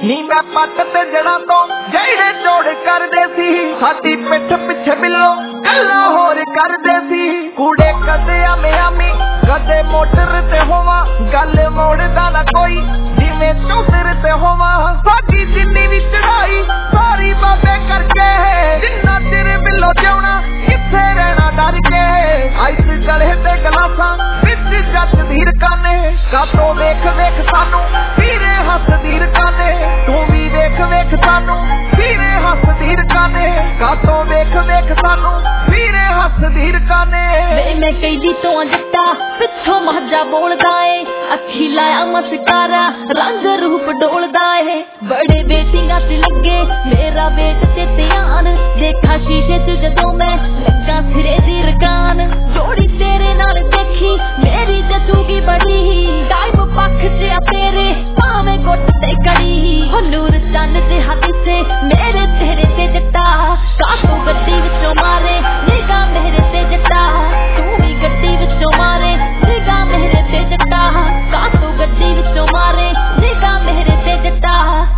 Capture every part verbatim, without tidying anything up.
नी मैं पट ते जड़ा तो जेड़े जोड़ करदे सी साडी पिठ पिछे मिलो गल्लां होर करदे सी कूड़े कदे आमे आमी कदे मोटर ते होवा गल मोड़दा ना कोई जिवें चौधर ते होवा साडी जिन्नी भी चढ़ाई सारी बाबे करके जिन्ना चिर बिलो जाना किथे रहना डर के आइस गले ते गलासां विच जट धीर काने कातों वेख वेख सानू पीरे हस धीर काने तू भी वेख वेख सानू पीरे हस धीर काने कातों वेख वेख सानू पीरे हस धीर काने वे मैं कैदी तो जट्टा पिछों महजा बोलदा है अखी लाया मस्कारा रंग रूप डोलदा है बड़े बेटियां च लगे मेरा वेट ते ध्यान देखा शीशे च जदों मैं लगा सिरे दी रकान जोड़ी तेरे नाल देखी मेरी जचूगी बड़ी टाइम पख च तेरे पावे गुट ते कड़ी हो नूर चंद ते हद से मेरे चेहरे ते जट्टा कातों गड्डी विचों मारे निगाह मेरे ते जट्टा तू भी गड्डी विचों मारे निगाह मेरे ते जट्टा कातों गड्डी विचों मारे निगाह मेरे ते जट्टा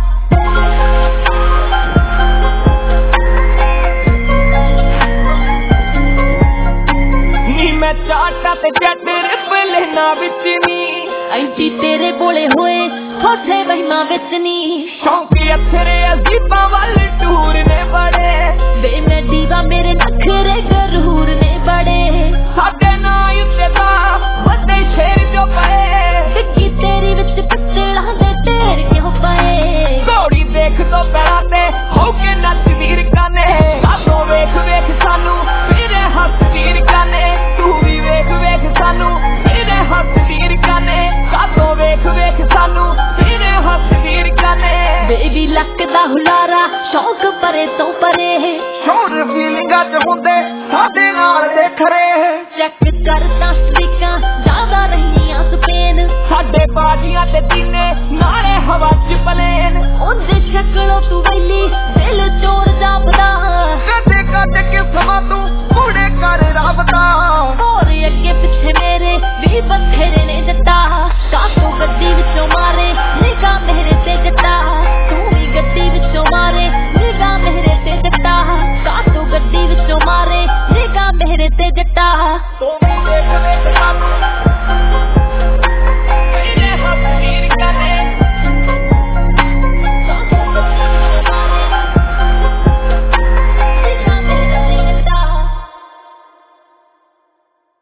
नी मैं चाटा ते जट रिपले ना विच नी ऐसी तेरे बोले हुए होठे वहीमा विच नी शौकी अथरे अजीबा वाले टूर ने बड़े वे मैं दीवा मेरे नखरे गरूर ने बड़े